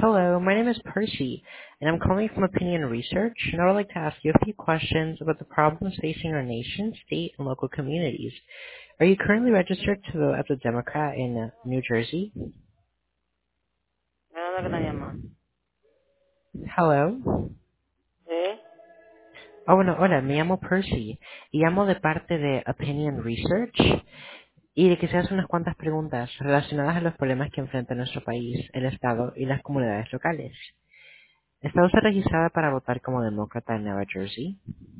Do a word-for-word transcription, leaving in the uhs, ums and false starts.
Hello, my name is Percy, and I'm calling from Opinion Research, and I would like to ask you a few questions about the problems facing our nation, state, and local communities. Are you currently registered to vote as a Democrat in uh, New Jersey? ¿De dónde que está llamando? Hello. ¿Sí? Oh, bueno, hola, me llamo Percy, y llamo de parte de Opinion Research, y de que se hacen unas cuantas preguntas relacionadas a los problemas que enfrenta nuestro país, el Estado y las comunidades locales. ¿Está usted registrada para votar como demócrata en Nueva Jersey?